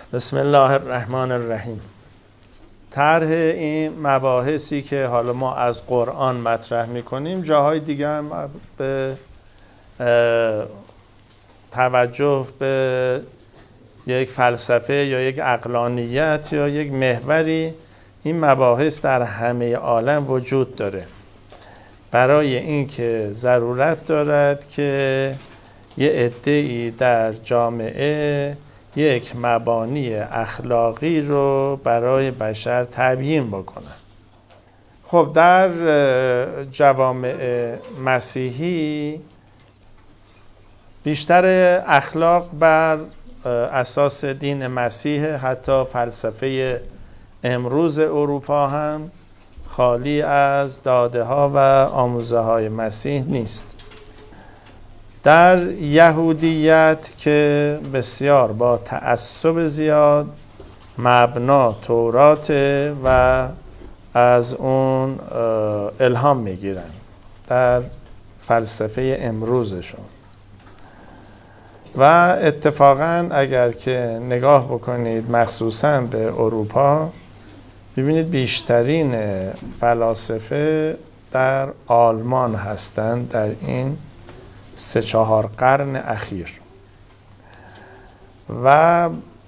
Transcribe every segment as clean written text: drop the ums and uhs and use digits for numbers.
بسم الله الرحمن الرحیم. طرح این مباحثی که حالا ما از قرآن مطرح میکنیم جاهای دیگه هم به توجه به یک فلسفه یا یک عقلانیت یا یک محوری این مباحث در همه عالم وجود داره، برای اینکه ضرورت دارد که یه عده‌ای در جامعه یک مبانی اخلاقی رو برای بشر تبیین بکنن. خب در جوامع مسیحی بیشتر اخلاق بر اساس دین مسیح، حتی فلسفه امروز اروپا هم خالی از داده ها و آموزه های مسیح نیست. در یهودیت که بسیار با تعصب زیاد مبنا تورات و از اون الهام میگیرن در فلسفه امروزشون، و اتفاقا اگر که نگاه بکنید مخصوصا به اروپا ببینید بیشترین فلاسفه در آلمان هستند در این 3-4 قرن اخیر، و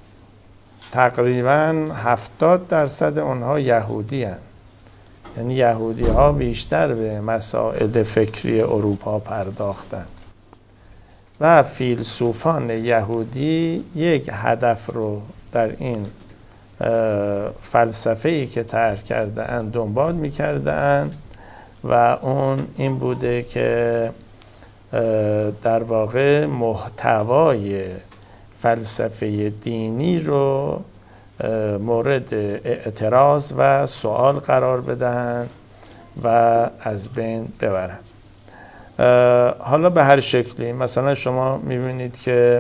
تقریبا 70% اونها یهودی هستند. یعنی یهودی ها بیشتر به مسائل فکری اروپا پرداختند و فیلسوفان یهودی یک هدف رو در این فلسفه‌ای که طرح کرده اند دنبال می‌کرده اند، و اون این بوده که در واقع محتوای فلسفه دینی رو مورد اعتراض و سوال قرار بدن و از بین ببرن. حالا به هر شکلی مثلا شما میبینید که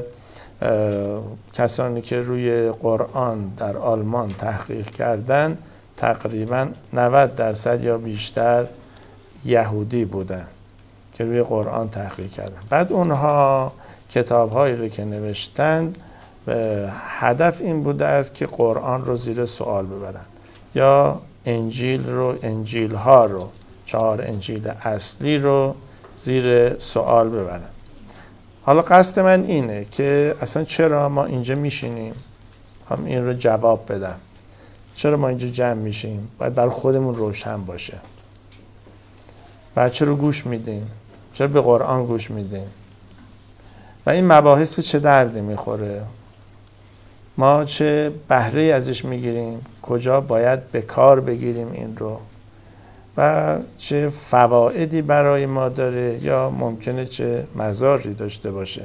کسانی که روی قرآن در آلمان تحقیق کردن تقریبا 90% یا بیشتر یهودی بودن که روی قرآن تحقیق کردن. بعد اونها کتاب‌هایی رو که نوشتند هدف این بوده است که قرآن رو زیر سوال ببرن یا انجیل‌ها رو 4 انجیل اصلی رو زیر سوال ببرن. حالا قصد من اینه که اصلا چرا ما اینجا میشینیم، هم این رو جواب بدم. چرا ما اینجا جمع میشیم؟ باید برای خودمون روشن باشه. بعد چرا گوش میدیم؟ چرا به قرآن گوش میدیم؟ و این مباحث به چه دردی میخوره؟ ما چه بهره ازش میگیریم؟ کجا باید به کار بگیریم این رو؟ و چه فوائدی برای ما داره یا ممکنه چه مضاری داشته باشه؟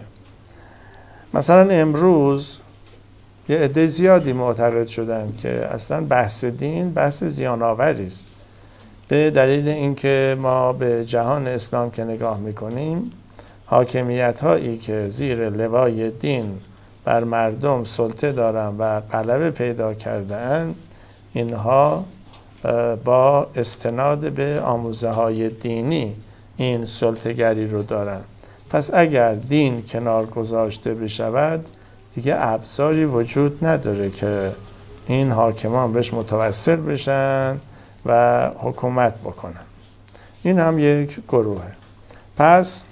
مثلا امروز یه عده زیادی معتقد شدن که اصلا بحث دین بحث زیان‌آوری است، به دلیل اینکه ما به جهان اسلام که نگاه میکنیم حاکمیت هایی که زیر لوای دین بر مردم سلطه دارن و غلبه پیدا کردن، اینها با استناد به آموزه های دینی این سلطه‌گری رو دارن. پس اگر دین کنار گذاشته بشود دیگه ابزاری وجود نداره که این حاکمان بهش متوسل بشن و حکومت بکنن. این هم یک گروهه. پس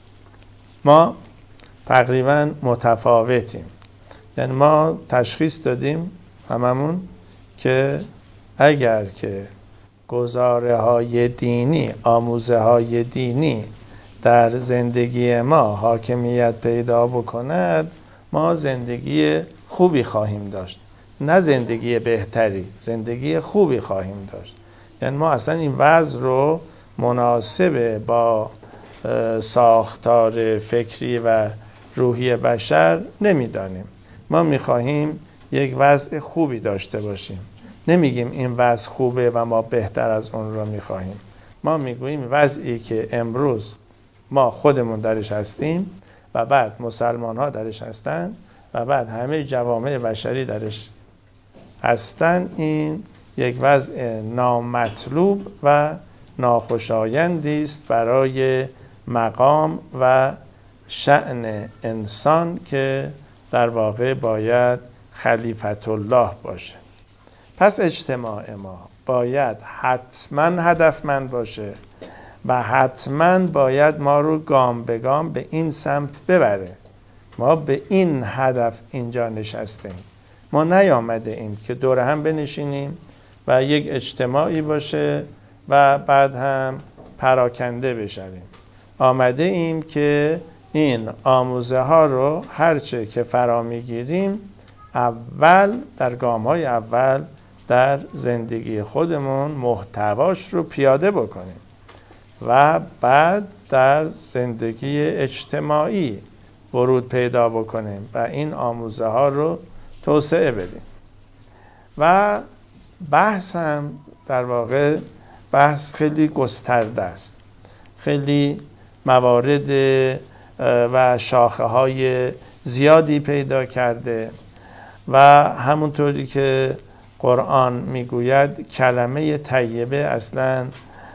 ما تقریبا متفاوتیم. یعنی ما تشخیص دادیم هممون که اگر که گزاره های دینی، آموزه های دینی در زندگی ما حاکمیت پیدا بکند ما زندگی خوبی خواهیم داشت، نه زندگی بهتری، زندگی خوبی خواهیم داشت. یعنی ما اصلا این وضع رو مناسب با ساختار فکری و روحی بشر نمیدانیم. ما میخواهیم یک وضع خوبی داشته باشیم. نمیگیم این وضع خوبه و ما بهتر از اون رو میخواهیم. ما میگوییم وضعی که امروز ما خودمون درش هستیم و بعد مسلمان ها درش هستن و بعد همه جوامع بشری درش هستن، این یک وضع نامطلوب و ناخوشایندی است برای مقام و شأن انسان که در واقع باید خلیفت الله باشه. پس اجتماع ما باید حتما هدفمند باشه و حتما باید ما رو گام به گام به این سمت ببره. ما به این هدف اینجا نشستیم. ما نیامده ایم که دور هم بنشینیم و یک اجتماعی باشه و بعد هم پراکنده بشویم. آمده ایم که این آموزه ها رو هرچه که فرا میگیریم اول در گام های اول در زندگی خودمون محتواش رو پیاده بکنیم و بعد در زندگی اجتماعی ورود پیدا بکنیم و این آموزه ها رو توسعه بدیم. و بحث هم در واقع بحث خیلی گسترده است، خیلی موارد و شاخه های زیادی پیدا کرده و همونطوری که قرآن میگوید کلمه طیبه اصلا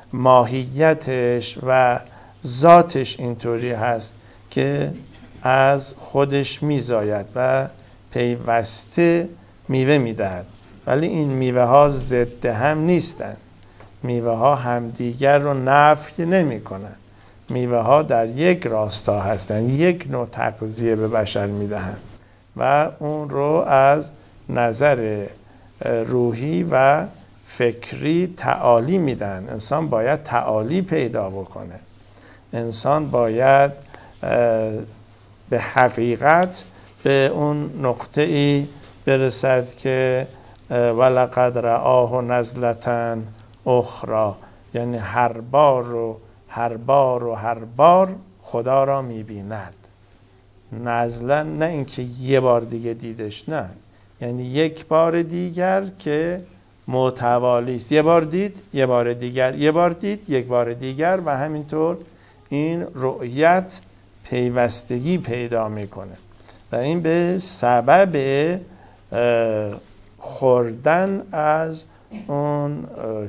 ماهیتش و ذاتش اینطوری هست که از خودش میزاید و پیوسته میوه میدهد، ولی این میوه ها ضد هم نیستند. میوه ها همدیگر رو نفی نمی کنند. میوه ها در یک راستا هستند، یک نوع تغذیه به بشر میدهند و اون رو از نظر روحی و فکری تعالی میدن. انسان باید تعالی پیدا بکنه. انسان باید به حقیقت به اون نقطه ای برسد که ولقد رآه نزلة اخرى، یعنی هر بار و هر بار و هر بار خدا را میبیند. نزلا نه اینکه یه بار دیگه دیدش، نه، یعنی یک بار دیگر که متوالی است. یه بار دید، یه بار دیگر، یه بار دید، یک بار دیگر و همینطور این رؤیت پیوستگی پیدا میکنه و این به سبب خوردن از اون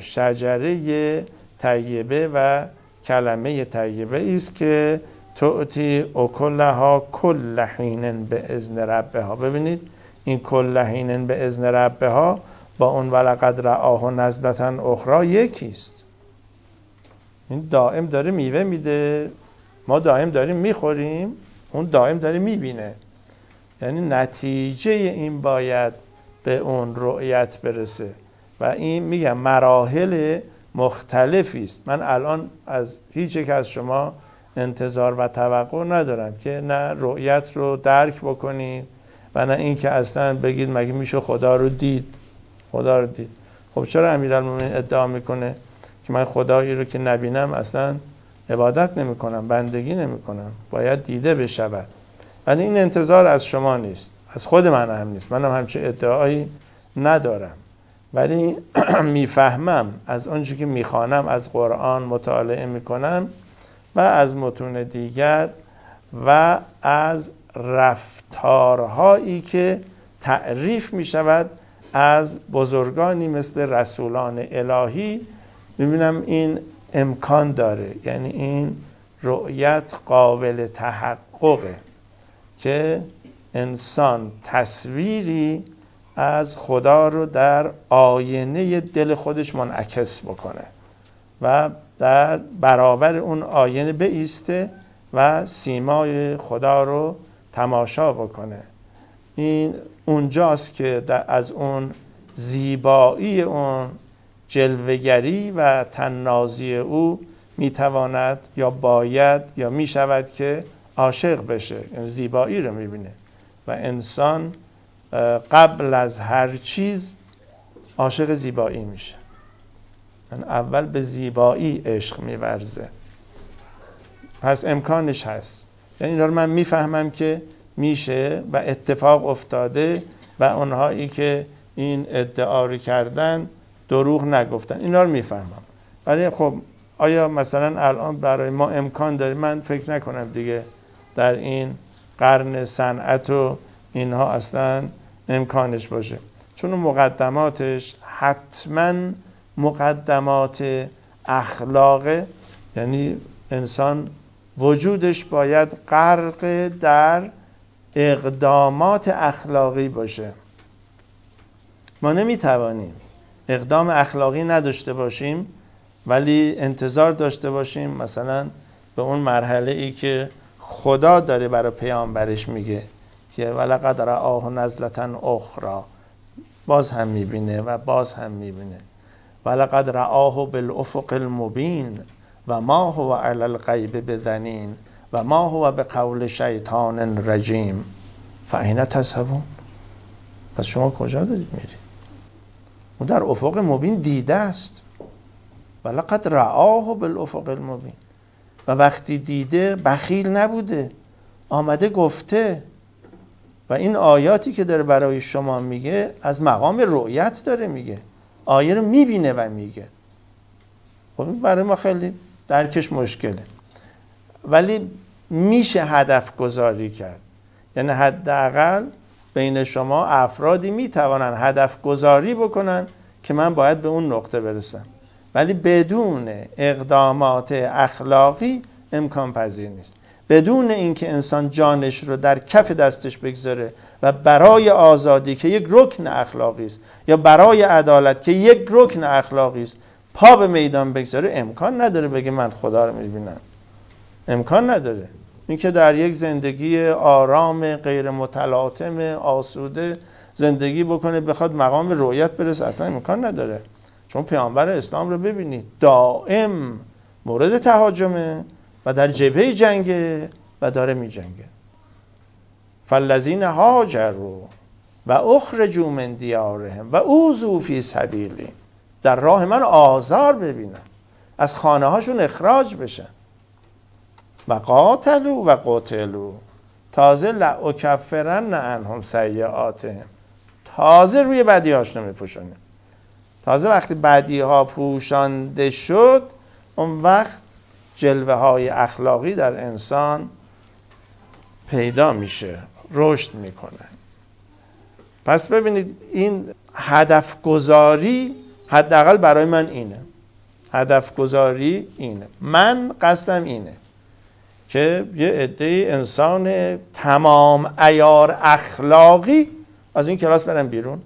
شجره طیبه و کلمه طیبه است که تؤتی اکلها کل حین به اذن ربها. ببینید این کل حین به اذن ربها با اون ولقد رآه نزلة اخرى یکیست. این دائم داره میوه میده، ما دائم داریم میخوریم، اون دائم داره میبینه. یعنی نتیجه این باید به اون رؤیت برسه و این میگم مراحل مختلفی است. من الان از هیچ یک از شما انتظار و توقع ندارم که نه رؤیت رو درک بکنید و نه این که اصلا بگید مگه میشه خدا رو دید. خدا رو دید. خب چرا امیرالمومنین ادعا میکنه که من خدایی رو که نبینم اصلا عبادت نمی کنم، بندگی نمی کنم، باید دیده بشود؟ ولی این انتظار از شما نیست، از خود من هم نیست، منم همچه ادعایی ندارم، ولی میفهمم از آنچه که میخوانم، از قرآن مطالعه میکنم و از متون دیگر و از رفتارهایی که تعریف میشود از بزرگانی مثل رسولان الهی، میبینم این امکان داره. یعنی این رؤیت قابل تحققه که انسان تصویری از خدا رو در آینه دل خودش منعکس بکنه و در برابر اون آینه بایسته و سیمای خدا رو تماشا بکنه. این اونجاست که از اون زیبایی، اون جلوه‌گری و طنازی او میتواند یا باید یا میشود که عاشق بشه. یعنی زیبایی رو میبینه و انسان قبل از هر چیز عاشق زیبایی میشه. یعنی اول به زیبایی عشق میورزه. پس امکانش هست. یعنی اینا رو من میفهمم که میشه و اتفاق افتاده و اونهایی که این ادعا رو کردن دروغ نگفتن. اینا رو میفهمم. ولی خب آیا مثلا الان برای ما امکان داره؟ من فکر نکنم دیگه در این قرن صنعت و اینها اصلا امکانش باشه، چون مقدماتش حتما مقدمات اخلاقه. یعنی انسان وجودش باید غرق در اقدامات اخلاقی باشه. ما نمیتوانیم اقدام اخلاقی نداشته باشیم ولی انتظار داشته باشیم مثلا به اون مرحله ای که خدا داره برای پیامبرش میگه که ولقد رآه نزلة اخری، باز هم میبینه و باز هم میبینه، ولقد رآه بالافق المبین و ما هو علی الغیب بضنین و ما هو بقول شیطان رجیم فأین تذهبون. پس شما کجا دارید میرید؟ اون در افق مبین دیده است، ولقد رآه بالافق المبین، و وقتی دیده بخیل نبوده، آمده گفته. و این آیاتی که داره برای شما میگه از مقام رؤیت داره میگه، آیه رو میبینه و میگه. خب برای ما خیلی درکش مشکله، ولی میشه هدف گذاری کرد. یعنی حداقل بین شما افرادی میتوانن هدف گذاری بکنن که من باید به اون نقطه برسم، ولی بدون اقدامات اخلاقی امکان پذیر نیست. بدون اینکه انسان جانش رو در کف دستش بگذاره و برای آزادی که یک رکن اخلاقی است یا برای عدالت که یک رکن اخلاقی است پا به میدان بگذاره، امکان نداره بگه من خدا رو میبینم. امکان نداره. این که در یک زندگی آرام غیر متلاطم آسوده زندگی بکنه بخواد مقام رؤیت برسه، اصلا امکان نداره. چون پیامبر اسلام رو ببینید دائم مورد تهاجمه و در جبهه جنگه و داره می جنگه. فالذین هاجروا و اخرجوا من دیارهم و اوذوا فی سبیلی، در راه من آزار ببینن، از خانه هاشون اخراج بشن. و قاتلوا و قتلوا، تازه لأکفرن عنهم سیئاتهم، تازه روی بدی هاشون میپوشونه. تازه وقتی بدی ها پوشانده شد اون وقت جلوه های اخلاقی در انسان پیدا میشه، رشد میکنه. پس ببینید این هدف گذاری حداقل برای من اینه، هدف گذاری اینه، من قصدم اینه که یه عده انسان تمام عیار اخلاقی از این کلاس برن بیرون.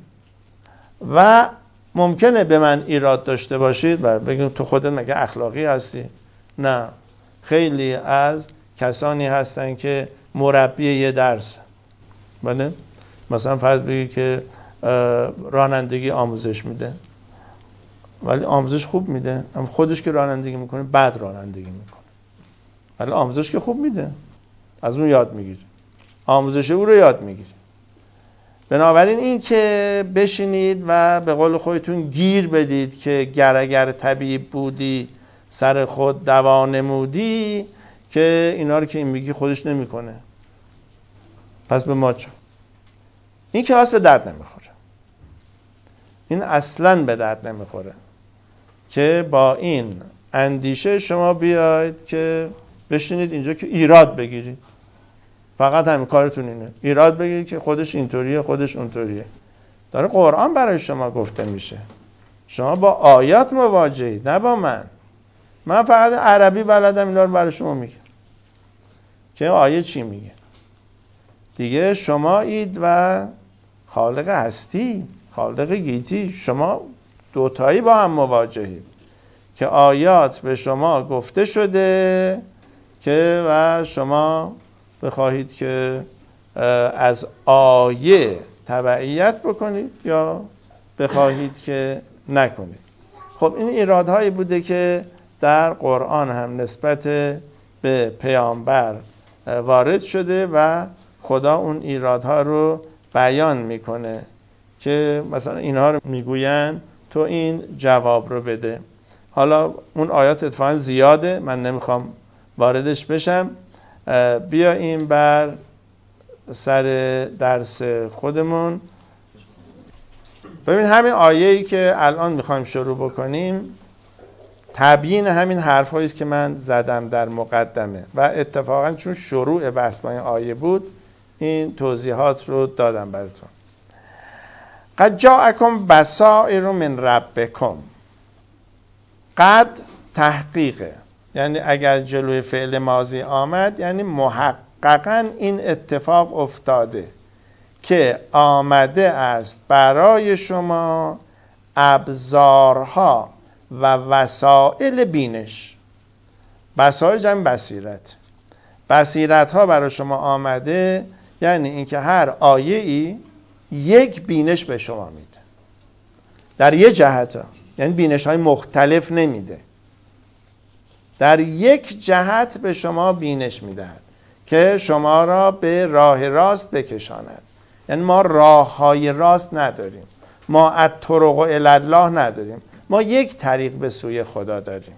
و ممکنه به من ایراد داشته باشید و بگید تو خودت مگه اخلاقی هستی؟ نه، خیلی از کسانی هستن که مربی یه درس، بله، مثلا فرض بگید که رانندگی آموزش میده ولی آموزش خوب میده، اما خودش که رانندگی میکنه بد رانندگی میکنه. ولی آموزش که خوب میده، از اون یاد میگیری، آموزش او رو یاد میگیری. بنابراین این که بشینید و به قول خودتون گیر بدید که اگر طبیب بودی سر خود دوا نمودی، که اینا رو که این میگی خودش نمیکنه، پس به ما چه؟ این کلاس به درد نمیخوره. این اصلاً به درد نمیخوره که با این اندیشه شما بیاید که بشینید اینجا که ایراد بگیرید. فقط همین کارتون اینه، ایراد بگیرید که خودش اینطوریه خودش اونطوریه. داره قرآن برای شما گفته میشه، شما با آیات مواجهید، نه با من. من فقط عربی بلدم اینا رو برای شما میگم که آیه چی میگه. دیگه شمایید و خالق هستی، خالق گیتی، شما دوتایی با هم مواجهید که آیات به شما گفته شده که و شما بخواهید که از آیه تبعیت بکنید یا بخواهید که نکنید. خب این ایرادهایی بوده که در قرآن هم نسبت به پیامبر وارد شده و خدا اون ایرادها رو بیان میکنه که مثلا اینها رو میگوین تو این جواب رو بده. حالا اون آیات اتفاقا زیاده، من نمیخوام واردش بشم. بیاییم بر سر درس خودمون. ببین همین آیه‌ای که الان میخوایم شروع بکنیم تبیین همین حرفایی است که من زدم در مقدمه و اتفاقا چون شروع بحث با این آیه بود این توضیحات رو دادم براتون. قد جاءکم بصائر من ربکم. قد تحقیقه، یعنی اگر جلوی فعل ماضی آمد یعنی محققاً این اتفاق افتاده که آمده است برای شما ابزارها و وسائل بینش. بصائر جمع بصیرت. بصیرت ها برای شما آمده، یعنی اینکه هر آیه ای یک بینش به شما میده در یه جهت ها. یعنی بینش های مختلف نمیده، در یک جهت به شما بینش میدهد که شما را به راه راست بکشاند. یعنی ما راه های راست نداریم، ما الطرق الی الله نداریم، ما یک طریق به سوی خدا داریم.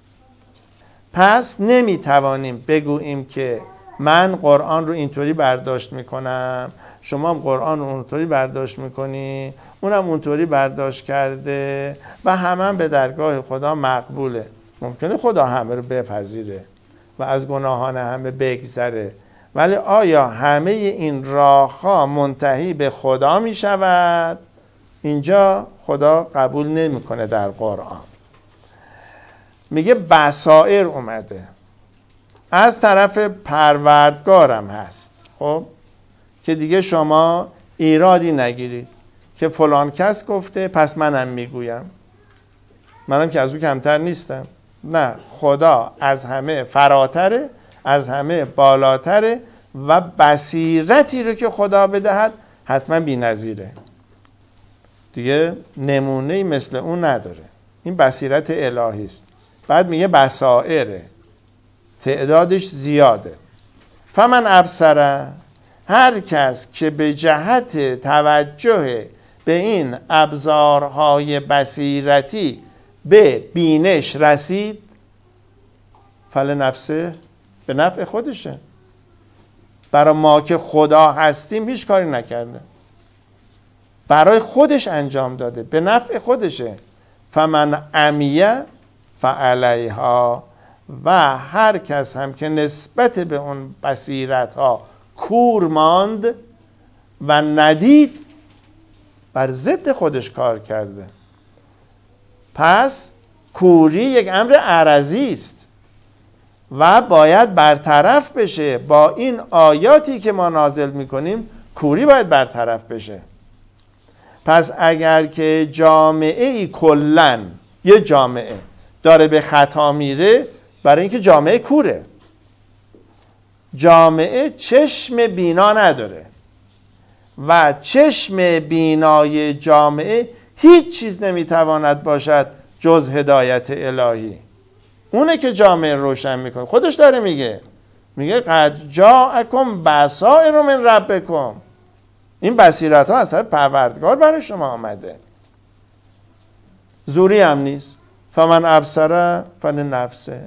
پس نمیتوانیم بگوییم که من قرآن رو اینطوری برداشت میکنم، شما هم قرآن رو اونطوری برداشت میکنی، اونم اونطوری برداشت کرده و همه به درگاه خدا مقبوله. ممکنه خدا همه رو بپذیره و از گناهان همه بگذره، ولی آیا همه این راه‌ها منتهی به خدا میشود؟ اینجا خدا قبول نمیکنه در قرآن. میگه بصائر اومده از طرف پروردگارم هست، خب که دیگه شما ایرادی نگیرید که فلان کس گفته پس منم میگویم، منم که از او کمتر نیستم. نه، خدا از همه فراتره، از همه بالاتره و بصیرتی رو که خدا بدهد حتما بی‌نظیره، دیگه نمونه‌ای مثل اون نداره. این بصیرت الهی است. بعد میگه بصائره، تعدادش زیاده. فمن ابصر، هر کس که به جهت توجه به این ابزارهای بصیرتی به بینش رسید، فلنفسه، به نفع خودشه. برای ما که خدا هستیم هیچ کاری نکرده، برای خودش انجام داده، به نفع خودشه. فمن عمیه فعلیها، و هر کس هم که نسبت به اون بصیرت ها کور ماند و ندید، بر ضد خودش کار کرده. پس کوری یک امر عرضی است و باید برطرف بشه. با این آیاتی که ما نازل میکنیم کوری باید برطرف بشه. پس اگر که جامعه کلن، یه جامعه داره به خطا میره، برای اینکه جامعه کوره، جامعه چشم بینا نداره و چشم بینای جامعه هیچ چیز نمیتواند باشد جز هدایت الهی. اونه که جامعه روشن میکنه. خودش داره میگه قد جاءکم بصائر من ربکم، این بصیرت ها از طرف پروردگار برای شما آمده، زوری هم نیست. فمن ابصر فلنفسه،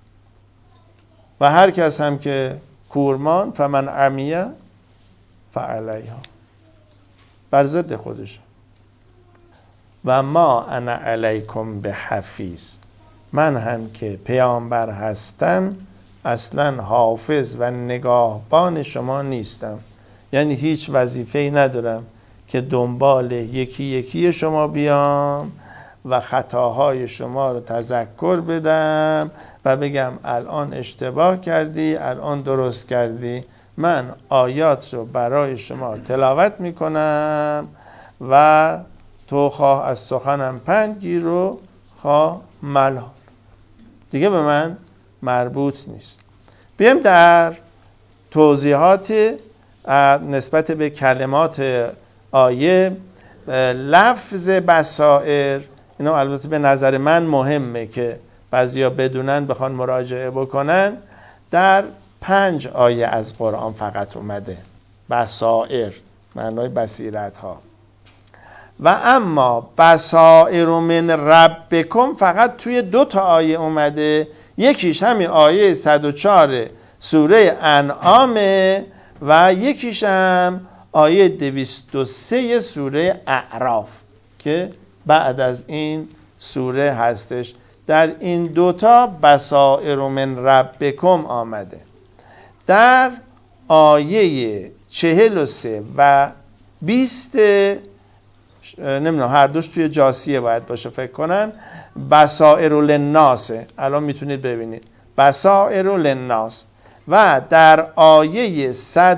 و هر کس هم که کورمان، فمن عمیه فعلیها، بر ضد خودش. و ما انا علیکم بحفیظ، من هم که پیامبر هستم اصلا حافظ و نگاهبان شما نیستم. یعنی هیچ وظیفه‌ای ندارم که دنبال یکی یکی شما بیام و خطاهای شما رو تذکر بدم و بگم الان اشتباه کردی، الان درست کردی. من آیات رو برای شما تلاوت میکنم و تو خواه از سخنم پند گیر و خواه ملال، دیگه به من مربوط نیست. بیایم در توضیحات نسبت به کلمات آیه. لفظ بصائر، اینا البته به نظر من مهمه که بعضیا بدونن بخوان مراجعه بکنن. در 5 آیه از قرآن فقط اومده بصائر، معنای بصیرت ها. و اما بصائر من ربکم فقط توی 2 تا آیه اومده. یکیش همین آیه 104 سوره انعامه و یکیش هم آیه 203 سوره اعراف که بعد از این سوره هستش. در این 2 تا بصائر من ربکم آمده. در آیه 43 و 20 نمیدونم، هر دوش توی جاسیه باید باشه فکر کنم، بصائر للناس. الان میتونید ببینید بصائر للناس. و در آیه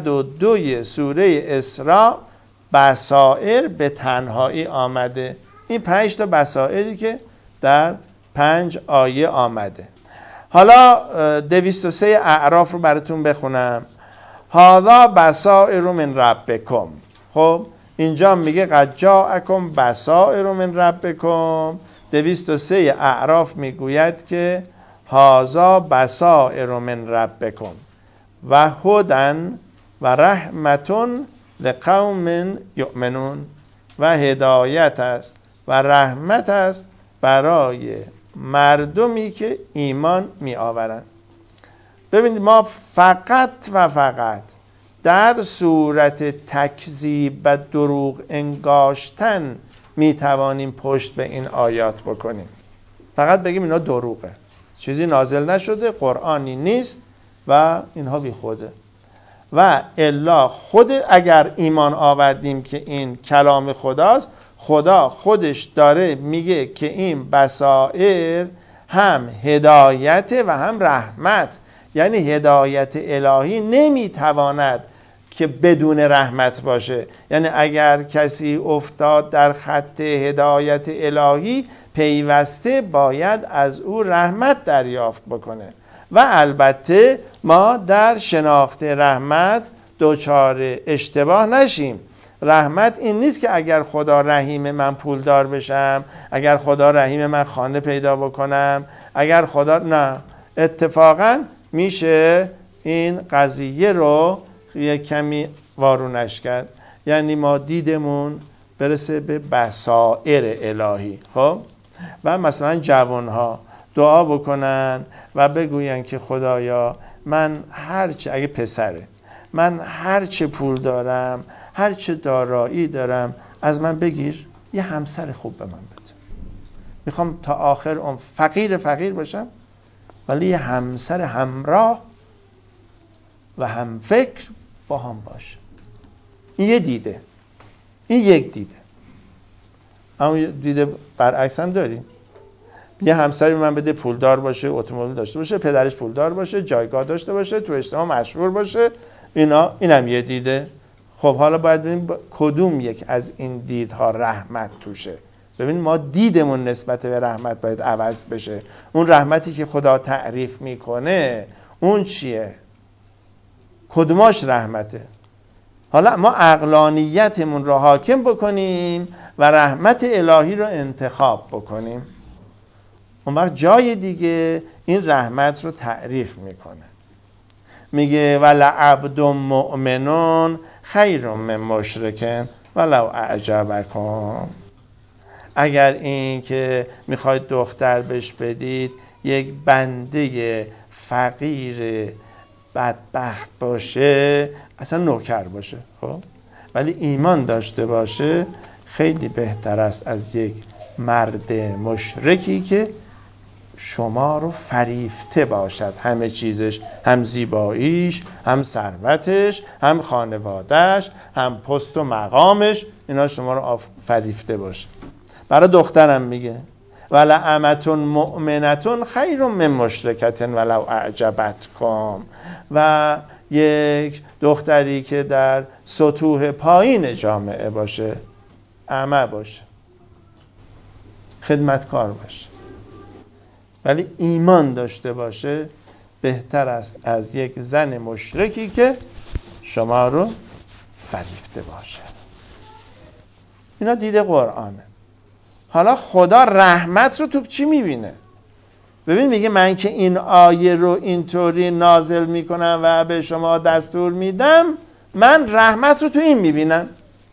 102 سوره اسراء بصائر به تنهایی آمده. این 5 تا بصائری که در 5 آیه آمده. حالا 203 اعراف رو براتون بخونم. هذا بصائر من ربکم. خب اینجا میگه قد جاءکم بصائر من ربکم. 203 اعراف میگوید که هذا بصائر من ربکم و هدی و رحمتون لقوم یؤمنون. و هدایت است و رحمت است برای مردمی که ایمان می آورند. ببینید ما فقط و فقط در صورت تکذیب و دروغ انگاشتن می توانیم پشت به این آیات بکنیم. فقط بگیم اینا دروغه، چیزی نازل نشده، قرآنی نیست و اینها بی خوده. و الا خود اگر ایمان آوردیم که این کلام خداست، خدا خودش داره میگه که این بصائر هم هدایت و هم رحمت. یعنی هدایت الهی نمیتواند که بدون رحمت باشه. یعنی اگر کسی افتاد در خط هدایت الهی، پیوسته باید از او رحمت دریافت بکنه. و البته ما در شناخت رحمت دچار اشتباه نشیم. رحمت این نیست که اگر خدا رحیم من پولدار بشم، اگر خدا رحیم من خانه پیدا بکنم، اگر خدا، نه، اتفاقا میشه این قضیه رو یک کمی وارونش کرد. یعنی ما دیدمون برسه به بصائر الهی. خب و مثلا جوانها دعا بکنن و بگوین که خدایا من هرچه، اگه پسره، من هرچه پول دارم، هرچه دارایی دارم، از من بگیر، یه همسر خوب به من بده. میخوام تا آخر اون فقیر باشم، ولی یه همسر همراه و هم فکر با هم باشه. این یه دیده، این یک دیده. اما دیده برعکس هم داریم. یه همسری من بده پولدار باشه، اتومبیل داشته باشه، پدرش پولدار باشه، جایگاه داشته باشه، تو اجتماع مشهور باشه. اینم یه دیده. خب حالا باید ببینیم کدوم یک از این دیدها رحمت توشه. ببین ما دیدمون نسبت به رحمت باید عوض بشه. اون رحمتی که خدا تعریف میکنه اون چیه؟ کدوماش رحمته؟ حالا ما عقلانیتمون رو حاکم بکنیم و رحمت الهی رو انتخاب بکنیم. اون وقت جای دیگه این رحمت رو تعریف میکنه. میگه ولعبد مؤمنون خیر من مشرک ولو اعجبکم. اگر این که میخواید دختر بهش بدید یک بنده فقیر بدبخت باشه، اصلا نوکر باشه، خب ولی ایمان داشته باشه، خیلی بهتر است از یک مرد مشرکی که شما رو فریفته باشد. همه چیزش، هم زیباییش، هم ثروتش، هم خانوادهش، هم پست و مقامش، اینا شما رو فریفته باشه. برای دخترم میگه ولعمة مؤمنة خیر من مشرکة ولو اعجبتکم. و یک دختری که در سطوح پایین جامعه باشه، اعمه باشه، خدمتکار باشه، ولی ایمان داشته باشه، بهتر است از یک زن مشرکی که شما رو فریفته باشه. اینا دیده قرآنه. حالا خدا رحمت رو تو چی میبینه؟ ببین میگه من که این آیه رو اینطوری نازل میکنم و به شما دستور میدم، من رحمت رو تو این میبینم.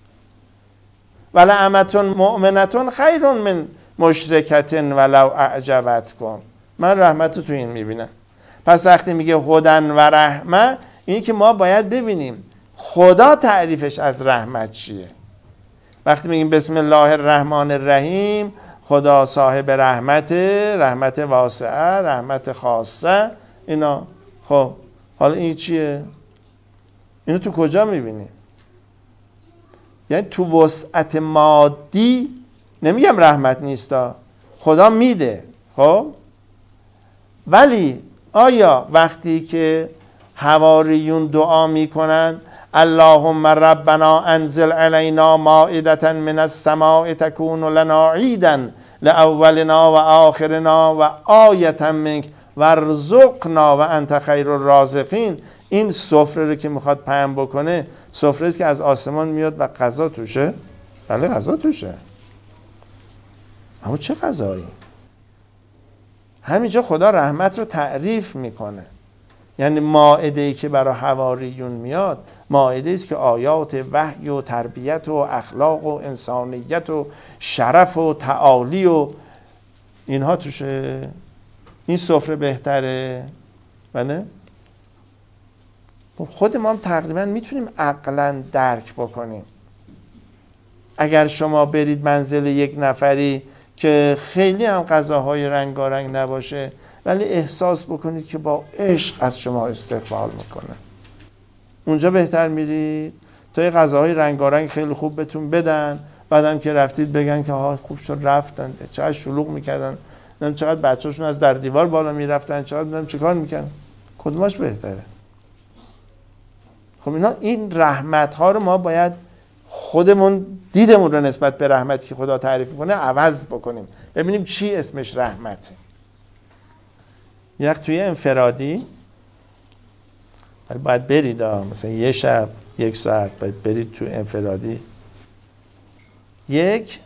ولعمة مؤمنة خیر من مشرکة ولو اعجبتکم. من رحمت رو تو این میبینم. پس وقتی میگه هدی و رحمه، این که ما باید ببینیم خدا تعریفش از رحمت چیه. وقتی میگیم بسم الله الرحمن الرحیم، خدا صاحب رحمت، رحمت واسعه، رحمت خاصه، اینا. خب حالا این چیه؟ اینو تو کجا میبینیم؟ یعنی تو وسعت مادی نمیگم رحمت نیستا، خدا میده، خب ولی آیا وقتی که حواریون دعا میکنن اللهم ربنا انزل علینا مائدة من السماء تکون لنا عیدا لاولنا و آخرنا و آیة منک وارزقنا و انت خیر الرازقین. این سفره رو که میخواد پهن بکنه، سفره است که از آسمان میاد و غذا توشه. بله غذا توشه، اما چه غذایی؟ همینجا خدا رحمت رو تعریف میکنه. یعنی مائده‌ای که برای حواریون میاد، مائده است که آیات وحی و تربیت و اخلاق و انسانیت و شرف و تعالی و اینها توشه. این سفره بهتره. بله؟ خود ما هم تقریبا میتونیم عقلا درک بکنیم. اگر شما برید منزل یک نفری که خیلی هم غذاهای رنگارنگ نباشه، ولی احساس بکنید که با عشق از شما استقبال میکنه، اونجا بهتر میرید تا یه غذاهای رنگارنگ خیلی خوب بهتون بدن، بعدم که رفتید بگن که ها خوب شد رفتن، چقدر شلوغ میکردن، چقدر بچه‌شون از در دیوار بالا میرفتن، چقدر چیکار میکردن. کدومش بهتره؟ خب این رحمت ها رو ما باید خودمون دیدمون رو نسبت به رحمتی که خدا تعریف کنه عوض بکنیم، ببینیم چی اسمش رحمته. یک توی انفرادی باید برید، مثلا یه شب 1 ساعت باید برید تو انفرادی. یک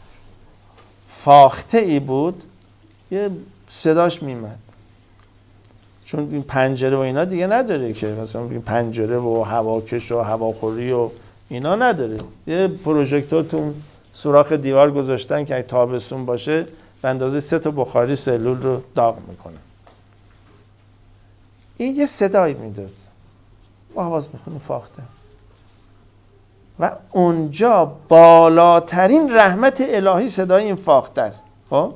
فاخته ای بود، یه صداش میمد، چون این پنجره و اینا دیگه نداره که مثلا این پنجره و هواکش و هواخوری و اینا نداره. یه پروژکتور تو سوراخ دیوار گذاشتن که اگه تابستون باشه به اندازه 3 تا بخاری سلول رو داغ میکنه. این یه صدایی میداد، با آواز میخونه فاخته، و اونجا بالاترین رحمت الهی صدای این فاخته است. خب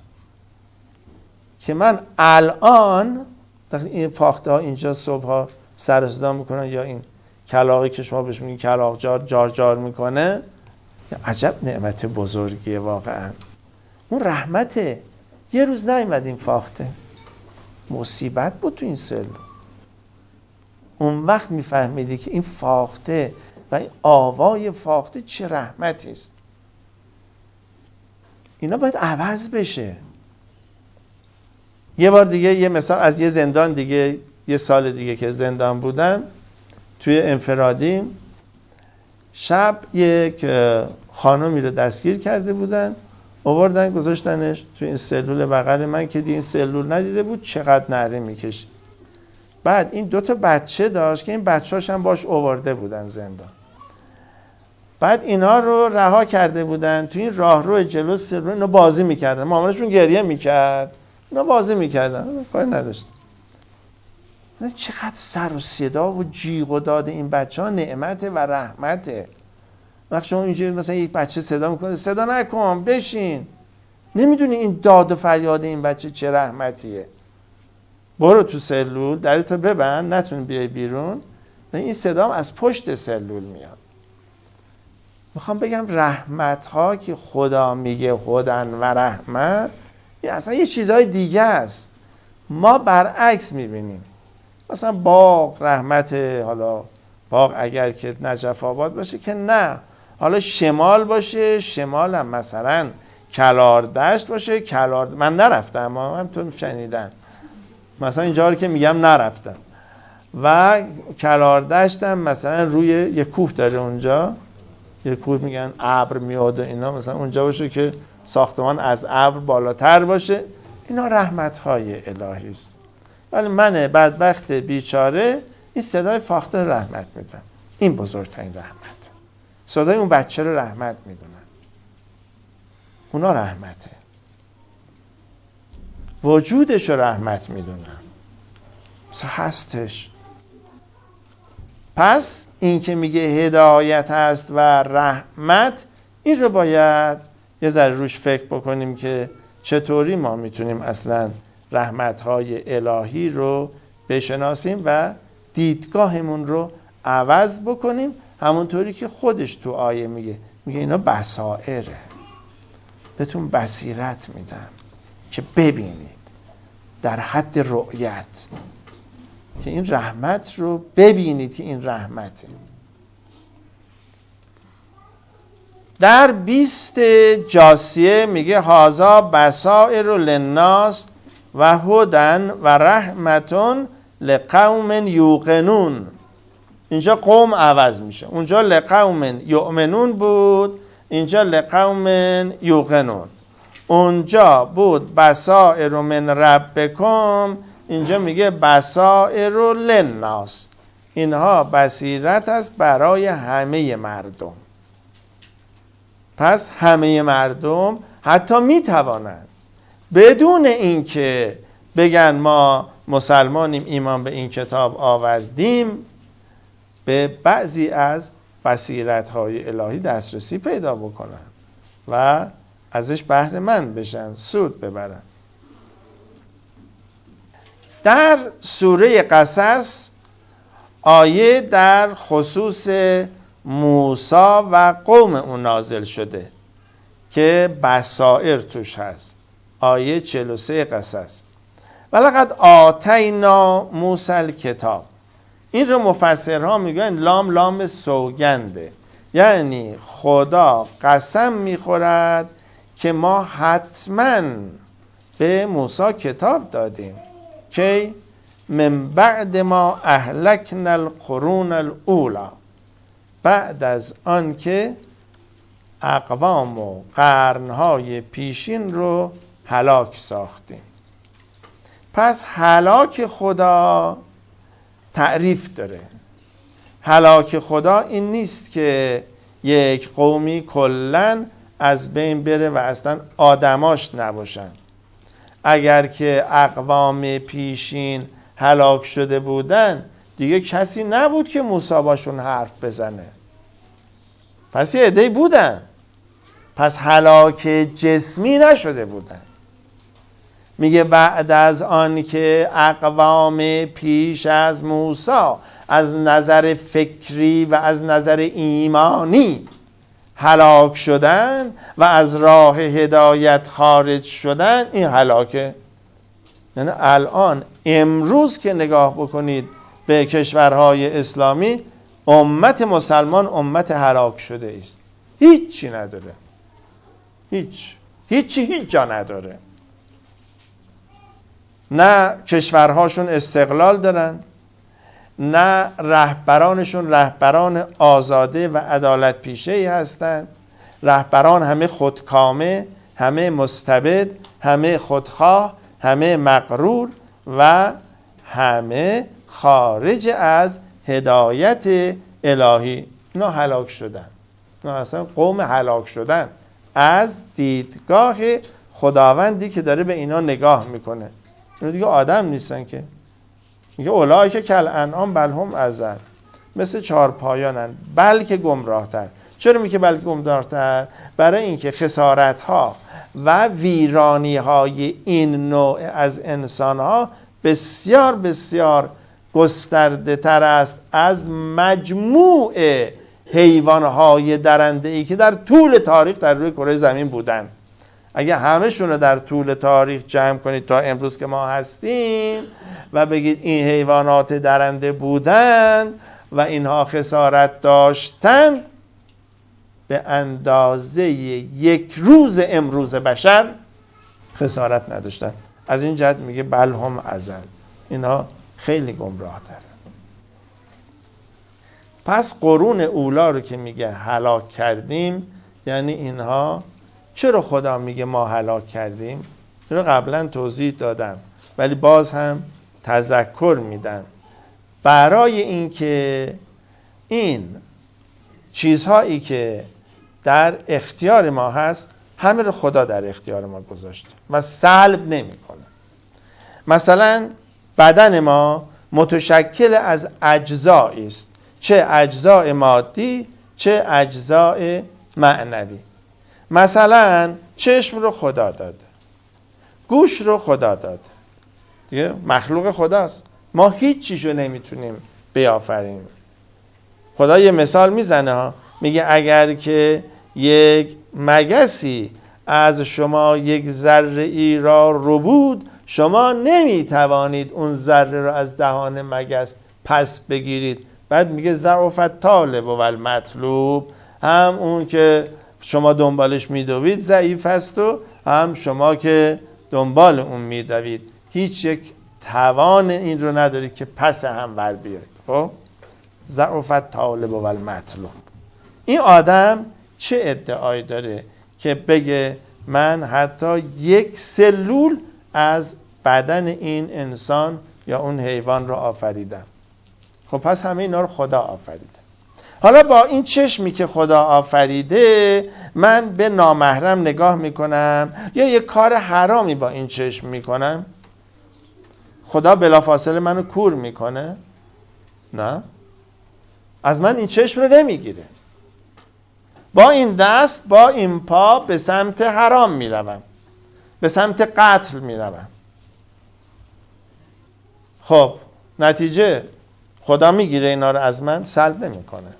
که من الان این فاخته ها اینجا صبح ها سر صدا میکنن، یا این کلاغی که شما بهش میگین کلاغ جار جار جار میکنه، عجب نعمت بزرگیه واقعا. اون رحمته. یه روز نیومد این فاخته، مصیبت بود تو این سلول. اون وقت میفهمیدی که این فاخته و این آوای فاخته چه رحمتی است. اینا باید عوض بشه. یه بار دیگه یه مثال از یه زندان دیگه، یه سال دیگه که زندان بودم توی انفرادی، شب یک خانمی رو دستگیر کرده بودن، آوردن گذاشتنش توی این سلول بغل من که این سلول ندیده بود چقدر نعره میکشید. بعد این 2 تا بچه داشت که این بچه‌هاش هم باش آورده بودن زندان. بعد اینا رو رها کرده بودن توی این راهرو جلو سلول، اینا بازی میکردن، مامانشون گریه میکرد، اینا بازی میکردن، کاری نداشت. چقدر سر و صدا و جیغ و داد این بچه ها نعمته و رحمته. وقتی شما اینجوری مثلا یک بچه صدا میکنه، صدا نکن بشین، نمیدونی این داد و فریاد این بچه چه رحمتیه. برو تو سلول، درتو ببند، نتون بیای بیرون، این صدا هم از پشت سلول میاد. میخوام بگم رحمت ها که خدا میگه هدن و رحمت، این اصلا یه چیزهای دیگه است. ما برعکس میبینیم، مثلا باغ رحمت، حالا باغ اگر که نجف آباد باشه که نه، حالا شمال باشه، شمال هم مثلا کلاردشت باشه، من نرفتم اما هم تو شنیدن، مثلا اینجا رو که میگم نرفتم، و کلاردشت هم مثلا روی یه کوه داره اونجا، یه کوه میگن ابر میاد و اینا، مثلا اونجا باشه که ساختمان از ابر بالاتر باشه. اینا رحمت‌های الهی است. ولی من بدبخت بیچاره این صدای فاخته رحمت میدم. این بزرگترین رحمت. صدای اون بچه رو رحمت میدونن. اونا رحمته. وجودش رو رحمت میدونن. هستش. پس این که میگه هدایت هست و رحمت، این رو باید یه ذره روش فکر بکنیم که چطوری ما میتونیم اصلا رحمت‌های الهی رو بشناسیم و دیدگاهمون رو عوض بکنیم، همونطوری که خودش تو آیه میگه اینا بصائره، بهتون بصیرت میدم که ببینید در حد رؤیت. که این رحمت رو ببینید که این رحمته. در 20 جاسیه میگه هازا بصائر للناس و هدن و رحمتون لقوم یوقنون. اینجا قوم عوض میشه، اونجا لقوم یؤمنون بود، اینجا لقوم یوقنون. اونجا بود بصائر من ربکم، اینجا میگه بصائر للناس. اینها بصیرت است برای همه مردم. پس همه مردم حتی میتوانند بدون اینکه بگن ما مسلمانیم ایمان به این کتاب آوردیم، به بعضی از بصیرت‌های الهی دسترسی پیدا بکنن و ازش بهره مند بشن، سود ببرن. در سوره قصص آیه در خصوص موسی و قوم اون نازل شده که بصائر توش هست. آیه 43 قصص. ولقد آتینا موسی الکتاب. این رو مفسرها میگن لام لام سوگنده، یعنی خدا قسم میخورد که ما حتما به موسی کتاب دادیم که من بعد ما اهلکنا القرون الاولی، بعد از آن که اقوام و قرنهای پیشین رو هلاک ساختیم. پس هلاک خدا تعریف داره. هلاک خدا این نیست که یک قومی کلن از بین بره و اصلا آدماش نباشن. اگر که اقوام پیشین هلاک شده بودن دیگه کسی نبود که موسی باشون حرف بزنه. پس یه عده‌ای بودن، پس هلاک جسمی نشده بودن. میگه بعد از آن که اقوام پیش از موسی از نظر فکری و از نظر ایمانی هلاک شدن و از راه هدایت خارج شدن، این هلاکه. یعنی الان امروز که نگاه بکنید به کشورهای اسلامی، امت مسلمان امت هلاک شده است. هیچی نداره، هیچ جا نداره. نه کشورهاشون استقلال دارن، نه رهبرانشون رهبران آزاده و عدالت پیشه‌ای هستند. رهبران همه خودکامه، همه مستبد، همه خودخواه، همه مغرور و همه خارج از هدایت الهی. اینا هلاک شدن، اینا اصلا قوم هلاک شدن از دیدگاه خداوندی که داره به اینا نگاه میکنه. اینا دیگه آدم نیستن که. میگه اولئک کالانعام بل هم اضل. مثل چهارپایانن بلکه گمراهتر. چرا میگه بلکه گمراهتر؟ برای اینکه خسارت‌ها و ویرانی‌های این نوع از انسان‌ها بسیار بسیار گسترده تر است از مجموع حیوان‌های درنده‌ای که در طول تاریخ در روی کره زمین بودن. اگه همه‌شون رو در طول تاریخ جمع کنید تا امروز که ما هستیم و بگید این حیوانات درنده بودن و اینها خسارت داشتن، به اندازه یک روز امروز بشر خسارت نداشتن. از این جهت میگه بل هم اضل، اینها خیلی گمراه تر. پس قرون اولا رو که میگه هلاک کردیم، یعنی اینها. چرا خدا میگه ما هلاک کردیم؟ اینو قبلا توضیح دادم ولی باز هم تذکر میدن. برای اینکه این چیزهایی که در اختیار ما هست همه رو خدا در اختیار ما گذاشته و سلب نمیکنه. مثلا بدن ما متشکل از اجزایی است، چه اجزای مادی چه اجزای معنوی. مثلا چشم رو خدا داده، گوش رو خدا داده، دیگه مخلوق خداست. ما هیچ چیزو نمیتونیم بیافرینیم. خدا یه مثال میزنه ها، میگه اگر که یک مگسی از شما یک ذره ای را ربود، شما نمیتوانید اون ذره رو از دهان مگس پس بگیرید. بعد میگه ضعف طالب و المطلوب، هم اون که شما دنبالش میدوید ضعیف است و هم شما که دنبال اون میدوید هیچ یک توان این رو ندارید که پس هم ور بیارید. خب ضعف طالب و المطلوب. این آدم چه ادعایی داره که بگه من حتی یک سلول از بدن این انسان یا اون حیوان رو آفریدم؟ خب پس همه اینا رو خدا آفریده. حالا با این چشمی که خدا آفریده من به نامحرم نگاه میکنم یا یک کار حرامی با این چشم میکنم، خدا بلافاصله منو کور میکنه؟ نه، از من این چشم رو نمیگیره. با این دست با این پا به سمت حرام میروم، به سمت قتل میروم. خب نتیجه خدا میگیره اینا رو از من؟ سلب نمیکنه.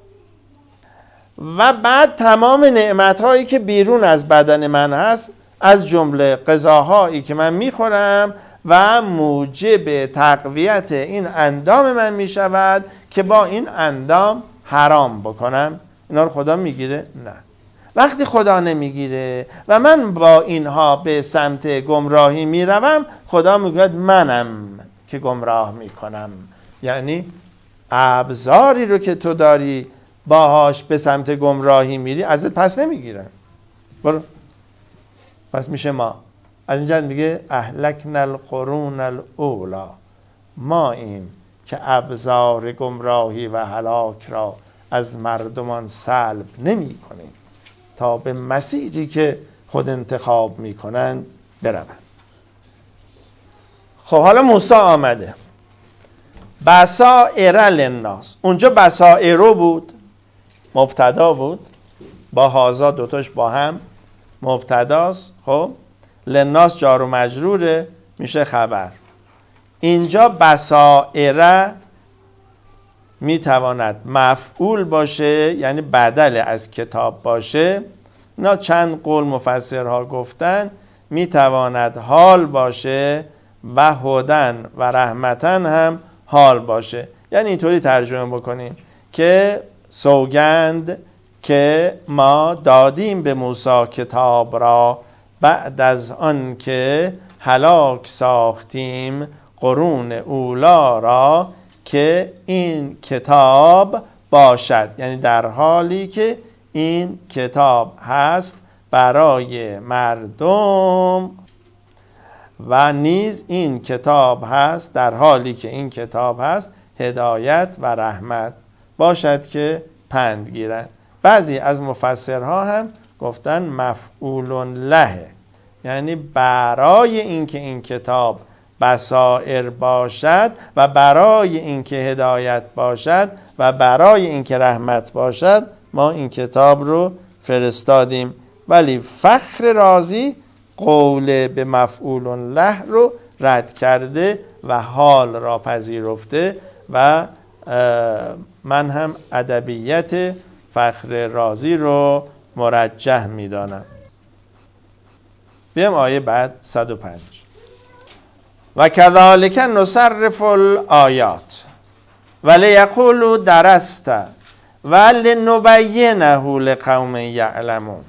و بعد تمام نعمتهایی که بیرون از بدن من هست، از جمله غذاهایی که من میخورم و موجب تقویت این اندام من میشود که با این اندام حرام بکنم، اینا رو خدا میگیره؟ نه. وقتی خدا نمیگیره و من با اینها به سمت گمراهی میروم، خدا میگوید منم که گمراه میکنم. یعنی ابزاری رو که تو داری باهاش به سمت گمراهی میری ازت پس نمیگیرن. برو. پس میشه ما. از اینجا میگه اهلکنا القرون الاولا، ما این که ابزار گمراهی و هلاک را از مردمان سلب نمی کنیم تا به مسیری که خود انتخاب میکنن بروند. خب حالا موسی آمده، بصائر للناس. اونجا بصائر بود، مبتدا بود، با هازا دوتاش با هم مبتداست. خب للناس جار و مجروره، میشه خبر. اینجا بصائر میتواند مفعول باشه، یعنی بدل از کتاب باشه. اینا چند قول مفسرها گفتن. میتواند حال باشه و هدن و رحمتن هم حال باشه. یعنی اینطوری ترجمه بکنیم که سوگند که ما دادیم به موسی کتاب را بعد از آن که هلاک ساختیم قرون اولا را، که این کتاب باشد، یعنی در حالی که این کتاب هست برای مردم، و نیز این کتاب هست در حالی که این کتاب هست هدایت و رحمت باشد که پند گیرند. بعضی از مفسرها هم گفتن مفعول له، یعنی برای اینکه این کتاب بصائر باشد و برای اینکه هدایت باشد و برای اینکه رحمت باشد ما این کتاب رو فرستادیم. ولی فخر رازی قول به مفعول له رو رد کرده و حال را پذیرفته و من هم ادبیت فخر رازی رو مرجح میدانم. بیام آیه بعد 105. و کذالک نصرف الآیات ولیقولوا درست ولنبینه لقوم یعلمون.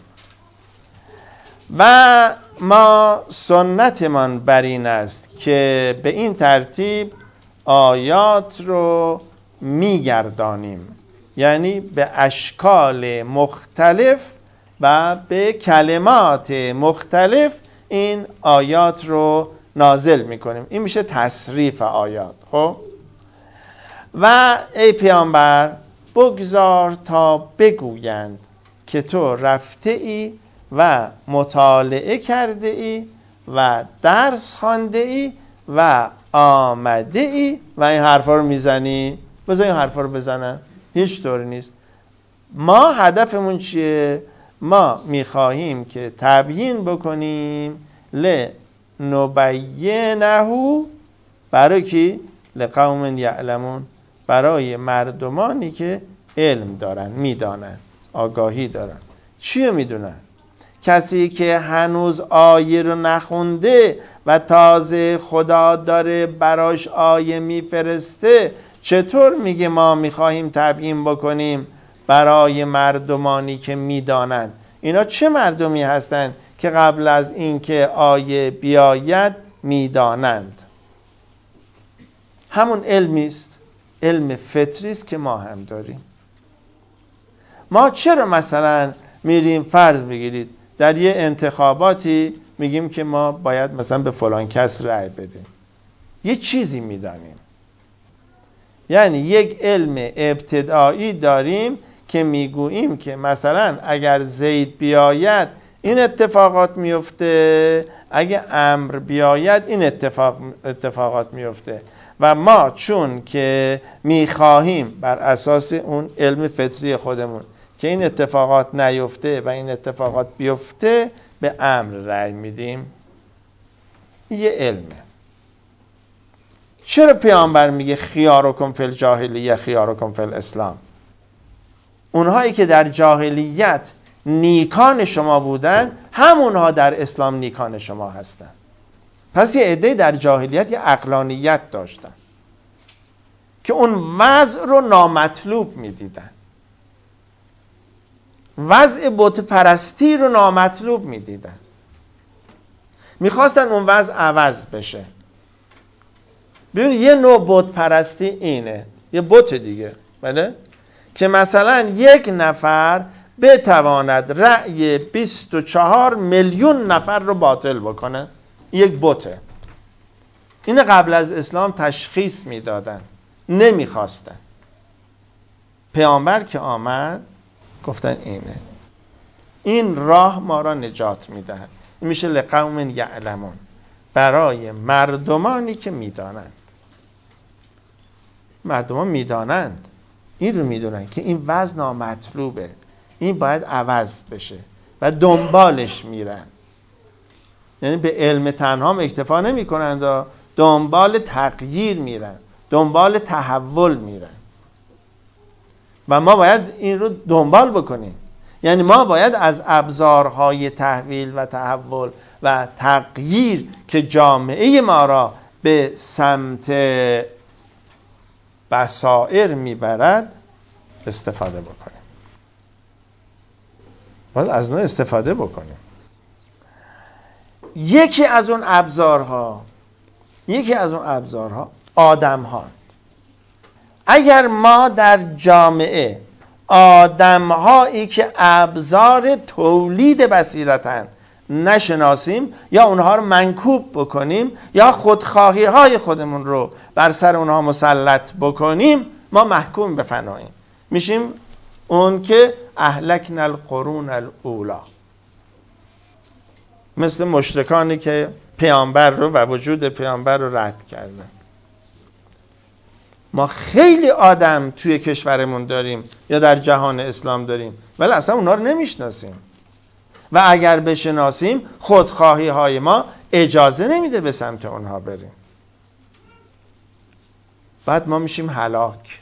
و ما سنتمان بر این است که به این ترتیب آیات رو میگردانیم، یعنی به اشکال مختلف و به کلمات مختلف این آیات رو نازل میکنیم. این میشه تصریف آیات. خب و ای پیامبر بگذار تا بگویند که تو رفته ای و مطالعه کرده ای و درس خوانده ای و آمده ای و این حرفا رو میزنی. بذار این حرفا رو بزنن، هیچ طوری نیست. ما هدفمون چیه؟ ما میخواهیم که تبیین بکنیم لنبینه، برای کی؟ لقوم یعلمون، برای مردمانی که علم دارن، میدانن، آگاهی دارن. چیه میدونن؟ کسی که هنوز آیه رو نخونده و تازه خدا داره براش آیه میفرسته چطور میگه ما میخواهیم تبیین بکنیم برای مردمانی که میدانند؟ اینا چه مردمی هستند که قبل از اینکه آیه بیاید میدانند؟ همون علمی است، علم فطری است که ما هم داریم. ما چرا مثلا میریم فرض بگیرید در یه انتخاباتی میگیم که ما باید مثلا به فلان کس رأی بدیم؟ یه چیزی میدانیم، یعنی یک علم ابتدایی داریم که میگوییم که مثلا اگر زید بیاید این اتفاقات میفته، اگه امر بیاید این اتفاقات میفته. و ما چون که میخواهیم بر اساس اون علم فطری خودمون که این اتفاقات نیفته و این اتفاقات بیفته به امر رأی میدیم. یه علمه. چرا پیامبر میگه خیارکم فی الجاهلیه خیارکم فی الاسلام؟ اونهایی که در جاهلیت نیکان شما بودن همونها در اسلام نیکان شما هستن. پس یه عده در جاهلیت یه عقلانیت داشتن که اون وضع رو نامطلوب میدیدن، وضع بت پرستی رو نامطلوب میدیدن، میخواستن اون وضع عوض بشه. ببینید یه نوع بت پرستی اینه، یه بت دیگه، بله، که مثلا یک نفر بتواند رأی 24 میلیون نفر رو باطل بکنه. یک بته. این قبل از اسلام تشخیص میدادن، نمیخواستن. پیامبر که آمد گفتن اینه، این راه ما را نجات میدهد. این میشه لقوم یعلمون، برای مردمانی که میدانند. مردمان میدانند، این رو میدونن که این وضع نامطلوبه، این باید عوض بشه و دنبالش میرن. یعنی به علم تنها اکتفا نمی کنند، دنبال تغییر میرن، دنبال تحول میرن. و ما باید این رو دنبال بکنیم. یعنی ما باید از ابزارهای تحویل و تحول و تغییر که جامعه ما را به سمت بصائر میبرد استفاده بکنیم. باید از اون استفاده بکنیم. یکی از اون ابزارها آدم ها. اگر ما در جامعه آدم هایی که ابزار تولید بصیرتن نشناسیم یا اونها رو منکوب بکنیم یا خودخواهی های خودمون رو بر سر اونها مسلط بکنیم، ما محکوم به فناییم. میشیم اون که اهلکنا القرون الاولی، مثل مشرکانی که پیامبر رو و وجود پیامبر رو رد کردن. ما خیلی آدم توی کشورمون داریم یا در جهان اسلام داریم ولی اصلا اونها رو نمیشناسیم و اگر بشناسیم خودخواهی های ما اجازه نمیده به سمت اونها بریم. بعد ما میشیم هلاک،